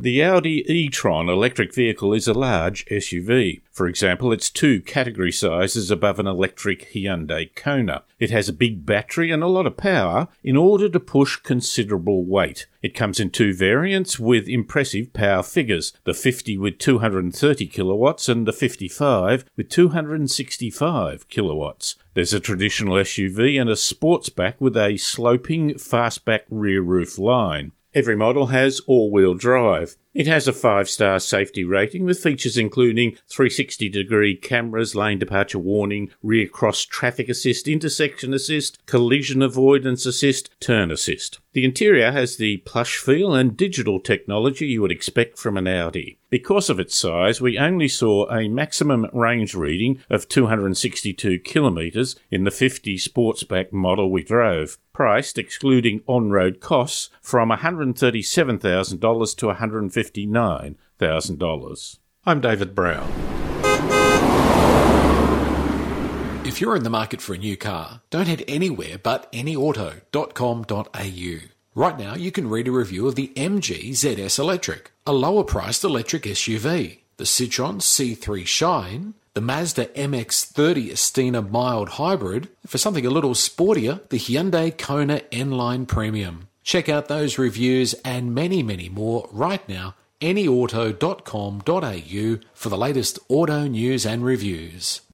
The Audi e-tron electric vehicle is a large SUV. For example, it's 2 category sizes above an electric Hyundai Kona. It has a big battery and a lot of power in order to push considerable weight. It comes in 2 variants with impressive power figures, the 50 with 230 kilowatts and the 55 with 265 kilowatts. There's a traditional SUV and a sportsback with a sloping fastback rear roof line. Every model has all-wheel drive. It has a 5-star safety rating with features including 360-degree cameras, lane departure warning, rear cross traffic assist, intersection assist, collision avoidance assist, turn assist. The interior has the plush feel and digital technology you would expect from an Audi. Because of its size, we only saw a maximum range reading of 262 kilometres in the 50 Sportsback model we drove, priced, excluding on-road costs, from $137,000 to $159,000. I'm David Brown. If you're in the market for a new car, don't head anywhere but anyauto.com.au. Right now, you can read a review of the MG ZS Electric, a lower-priced electric SUV, the Citroën C3 Shine, the Mazda MX-30 Estina Mild Hybrid, and for something a little sportier, the Hyundai Kona N-Line Premium. Check out those reviews and many, many more right now, anyauto.com.au, for the latest auto news and reviews.